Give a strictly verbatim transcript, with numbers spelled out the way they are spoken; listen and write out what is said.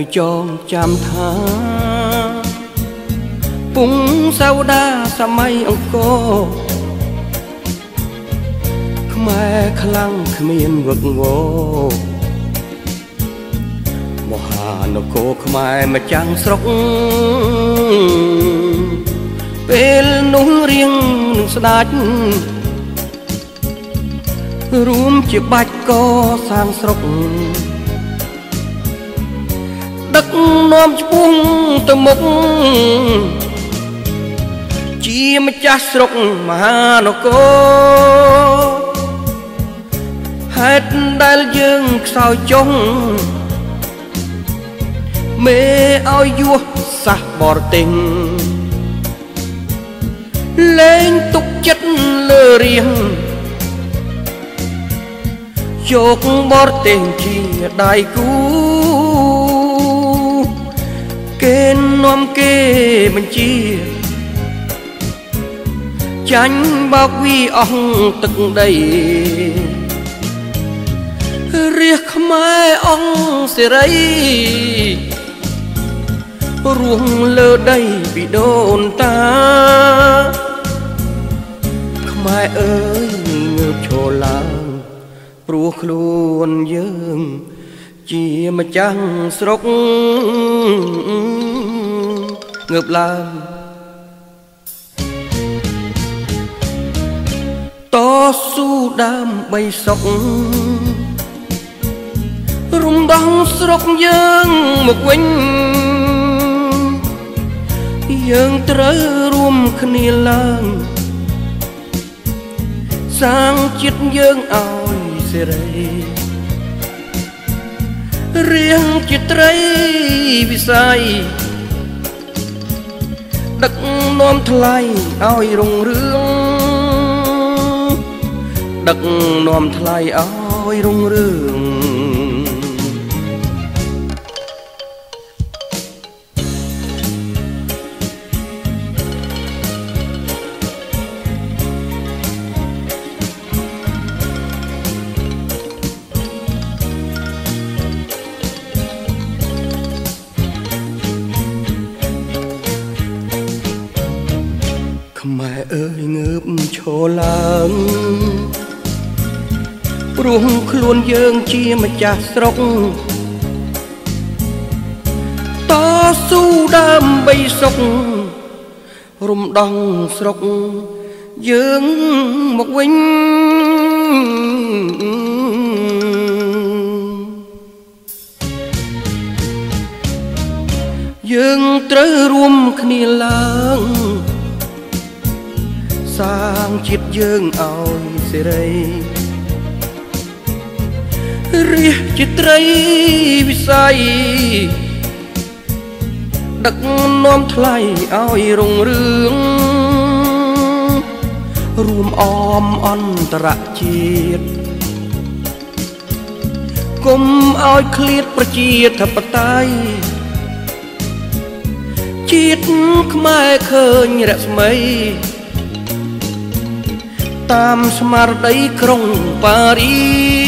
ចងចាំថាពុងសាវតាសម័យអង្គរខ្មែរខ្លាំងគ្មានវឹកវរមហានគរខ្មែរម្ចាំងស្រុកពេលនោះរៀងនឹងស្ដេចរួមជាបាច់កសាងស្រុកដឹកនាំឆ្ពោះទៅមុខជាម្ចាស់ស្រុកមហានគរហេតុដែលយើងខ្សោយចុងមេឲ្យយោសាសបរទេសលែងទុកចិត្តលើរៀងយកបរទេសជាដៃគូគេនាំគេបញ្ជាចាញ់បោកវីអស់ទឹកដីរាជខ្មែរអង្គសេរីរួងលើដីពីដូនតាខ្មែរអើយងើបឈរឡើងព្រោះខ្លួនយើងជាម្ចាស់ស្រុកងើបឡើងតស៊ូដើម្បីសុខរំដោះស្រុកយើងមកវិញយើងត្រូវរួមគ្នាឡើងសាងជាតិយើងឲ្យសេរីរៀងជាត្រីវិស័យដឹកនាំថ្លៃឲ្យរុងរឿងដឹកនាំថ្លៃឲ្យរុងរឿងខ្មែរអើយងើបឈរឡើងព្រោះខ្លួនយើងជាម្ចាស់ស្រុកតស៊ូដើម្បីសុខរំដោះស្រុកយើងមកវិញយើងត្រូវរួមគ្នាឡើងសាងជាតិយើងឲ្យសេរីរាជជាត្រីវិស័យដឹកនាំថ្លៃឲ្យរុងរឿងរួមអមអន្តរជាតិកុំឲ្យឃ្លាតប្រជាធិបតេយ្យជាតិខ្មែរឃើញរស្មីតាមស្មារតីក្រុងប៉ារី